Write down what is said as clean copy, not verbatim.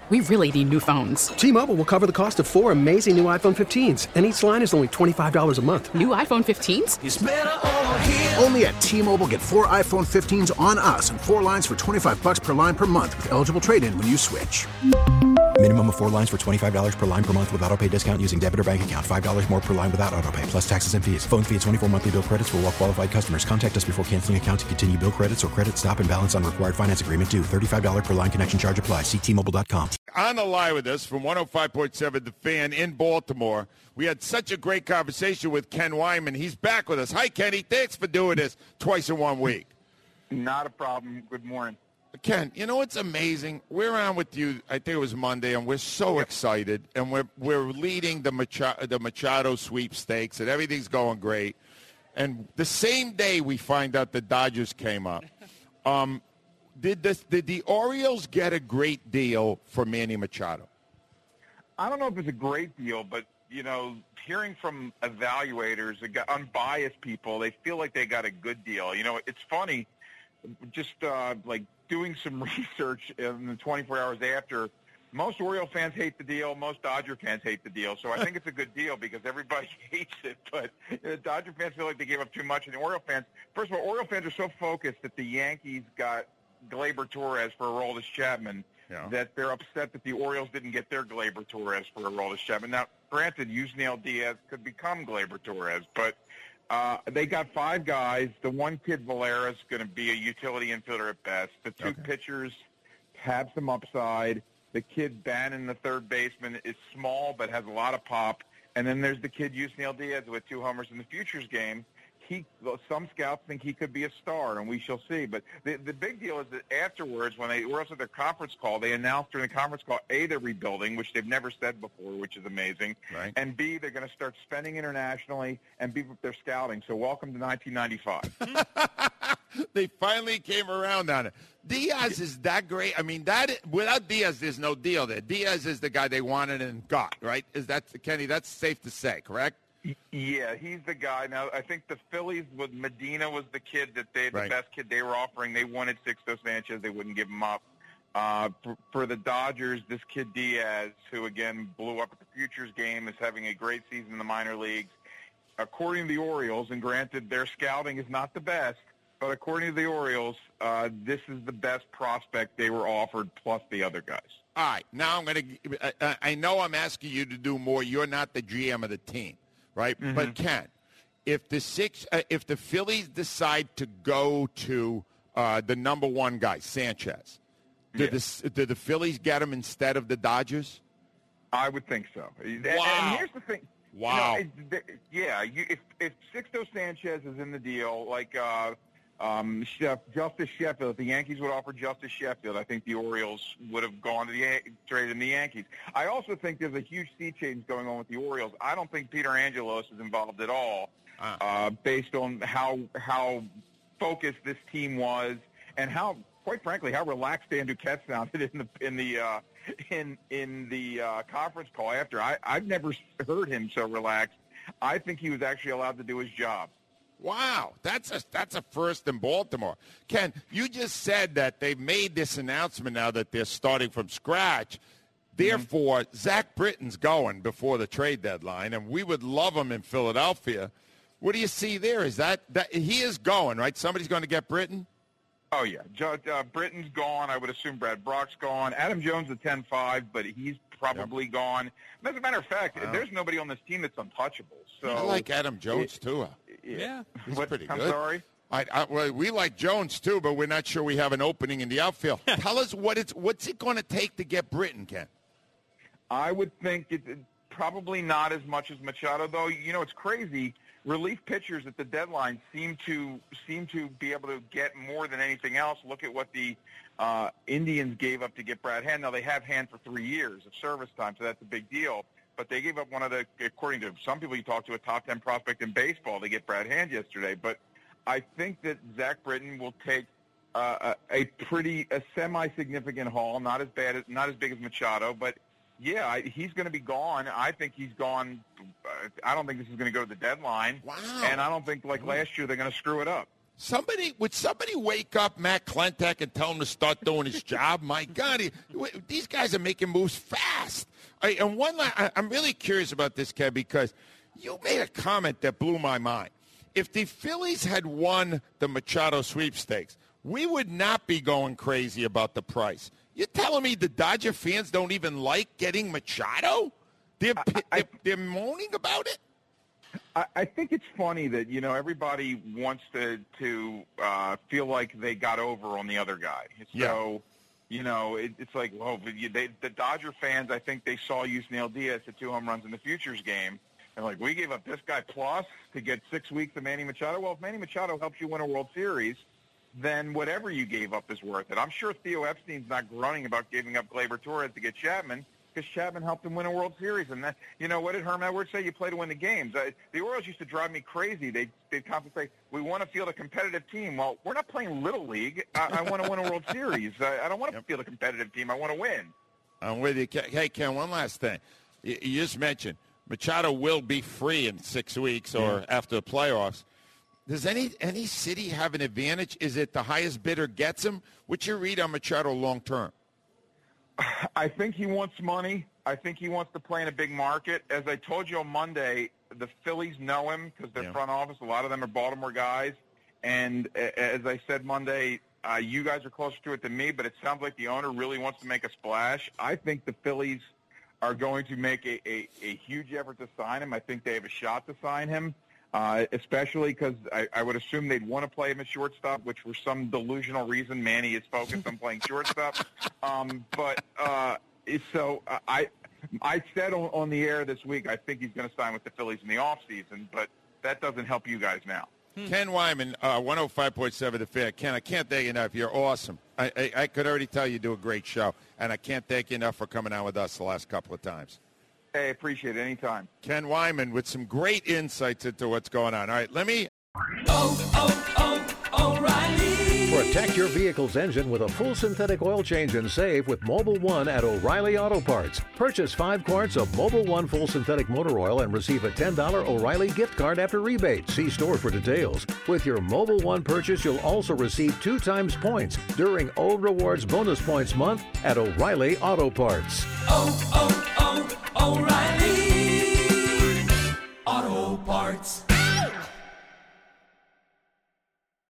We really need new phones. T-Mobile will cover the cost of 4 amazing new iPhone 15s, and each line is only $25 a month. New iPhone 15s? It's better over here. Only at T-Mobile, get 4 iPhone 15s on us and 4 lines for $25 per line per month with eligible trade-in when you switch. Minimum of 4 lines for $25 per line per month with autopay discount using debit or bank account. $5 more per line without autopay, plus taxes and fees. Phone fee at 24 monthly bill credits for well-qualified customers. Contact us before canceling account to continue bill credits or credit stop and balance on required finance agreement due. $35 per line connection charge applies. See T-Mobile.com. On the line with us from 105.7 The Fan in Baltimore, we had such a great conversation with Ken Wyman. He's back with us. Hi, Kenny. Thanks for doing this twice in 1 week. Not a problem. Good morning. Ken, you know what's amazing? We're on with you, I think it was Monday, and we're so excited. And we're leading the Machado sweepstakes, and everything's going great. And the same day we find out the Dodgers came up. Did the Orioles get a great deal for Manny Machado? I don't know if it's a great deal, but, you know, hearing from evaluators, unbiased people, they feel like they got a good deal. You know, it's funny, just like doing some research in the 24 hours after, most Oriole fans hate the deal, most Dodger fans hate the deal. So I think it's a good deal because everybody hates it. But the Dodger fans feel like they gave up too much, and the Oriole fans, first of all, Oriole fans are so focused that the Yankees got Gleyber Torres for Aroldis Chapman that they're upset that the Orioles didn't get their Gleyber Torres for Aroldis Chapman. Now, granted, Yusniel Diaz could become Gleyber Torres, but they got 5 guys. The one kid, Valera, is going to be a utility infielder at best. The 2 pitchers have some upside. The kid, Bannon, the third baseman, is small but has a lot of pop. And then there's the kid, Yusniel Diaz, with 2 homers in the Futures game. Some scouts think he could be a star, and we shall see. But the big deal is that afterwards, when they were also at their conference call, they announced during the conference call, A, they're rebuilding, which they've never said before, which is amazing. Right. And B, they're going to start spending internationally and beef up their scouting. So welcome to 1995. They finally came around on it. Diaz is that great. I mean, without Diaz, there's no deal there. Diaz is the guy they wanted and got, right? Kenny, that's safe to say, correct? Yeah, he's the guy. Now, I think the Phillies with Medina was the kid the best kid they were offering. They wanted Sixto Sanchez. They wouldn't give him up. For the Dodgers, this kid Diaz, who, again, blew up at the Futures game, is having a great season in the minor leagues. According to the Orioles, and granted their scouting is not the best, but according to the Orioles, this is the best prospect they were offered plus the other guys. All right. Now I know I'm asking you to do more. You're not the GM of the team. Right, but Ken, if the Phillies decide to go to the number 1 guy, Sanchez, did the Phillies get him instead of the Dodgers? I would think so. Wow. And here's the thing. Wow. If Sixto Sanchez is in the deal, like Justice Sheffield, if the Yankees would offer Justice Sheffield, I think the Orioles would have gone to trade in the Yankees. I also think there's a huge sea change going on with the Orioles. I don't think Peter Angelos is involved at all, based on how focused this team was and how, quite frankly, how relaxed Dan Duquette sounded in the conference call after. I've never heard him so relaxed. I think he was actually allowed to do his job. Wow, that's a first in Baltimore. Ken, you just said that they've made this announcement now that they're starting from scratch. Therefore, Zach Britton's going before the trade deadline, and we would love him in Philadelphia. What do you see there? Is that he is going, right? Somebody's going to get Britton? Oh, yeah. Britton's gone. I would assume Brad Brock's gone. Adam Jones at 10-5, but he's probably gone. As a matter of fact, there's nobody on this team that's untouchable. So I like Adam Jones, too. Yeah. He's pretty good. I'm sorry? Well, we like Jones, too, but we're not sure we have an opening in the outfield. Tell us what's it going to take to get Britton, Ken? I would think it's probably not as much as Machado, though. You know, it's crazy. Relief pitchers at the deadline seem to be able to get more than anything else. Look at what the Indians gave up to get Brad Hand. Now, they have Hand for 3 years of service time, so that's a big deal. But they gave up one of the, according to some people you talk to, a top 10 prospect in baseball to get Brad Hand yesterday. But I think that Zach Britton will take a semi-significant haul, not as big as Machado, but yeah, he's going to be gone. I think he's gone. I don't think this is going to go to the deadline. Wow. And I don't think, like last year, they're going to screw it up. Would somebody wake up Matt Klentak and tell him to start doing his job? My God, these guys are making moves fast. And I'm really curious about this, Kev, because you made a comment that blew my mind. If the Phillies had won the Machado sweepstakes, we would not be going crazy about the price. You're telling me the Dodger fans don't even like getting Machado? They're moaning about it? I think it's funny that, everybody wants to feel like they got over on the other guy. So, it's like, well, the Dodger fans, I think they saw Yusniel Diaz hit 2 home runs in the Futures game. And, like, we gave up this guy plus to get 6 weeks of Manny Machado. Well, if Manny Machado helps you win a World Series, then whatever you gave up is worth it. I'm sure Theo Epstein's not groaning about giving up Gleyber Torres to get Chapman, because Chapman helped him win a World Series. And that, what did Herm Edwards say? You play to win the games. The Orioles used to drive me crazy. They'd constantly say, we want to field a competitive team. Well, we're not playing Little League. I want to win a World Series. I don't want to field a competitive team. I want to win. I'm with you. Hey, Ken, one last thing. You just mentioned Machado will be free in 6 weeks or after the playoffs. Does any city have an advantage? Is it the highest bidder gets him? What's your read on Machado long term? I think he wants money. I think he wants to play in a big market. As I told you on Monday, the Phillies know him because their front office, a lot of them are Baltimore guys. And as I said Monday, you guys are closer to it than me, but it sounds like the owner really wants to make a splash. I think the Phillies are going to make a huge effort to sign him. I think they have a shot to sign him, especially because I would assume they'd want to play him at shortstop, which for some delusional reason, Manny is focused on playing shortstop. So I said on the air this week, I think he's going to sign with the Phillies in the offseason, but that doesn't help you guys now. Ken Wyman, 105.7 The Fan. Ken, I can't thank you enough. You're awesome. I could already tell you do a great show, and I can't thank you enough for coming on with us the last couple of times. Hey, appreciate it. Anytime. Ken Wyman with some great insights into what's going on. All right, let me... O'Reilly. Protect your vehicle's engine with a full synthetic oil change and save with Mobil 1 at O'Reilly Auto Parts. Purchase 5 quarts of Mobil 1 full synthetic motor oil and receive a $10 O'Reilly gift card after rebate. See store for details. With your Mobil 1 purchase, you'll also receive 2 times points during O Rewards Bonus Points Month at O'Reilly Auto Parts. O'Reilly.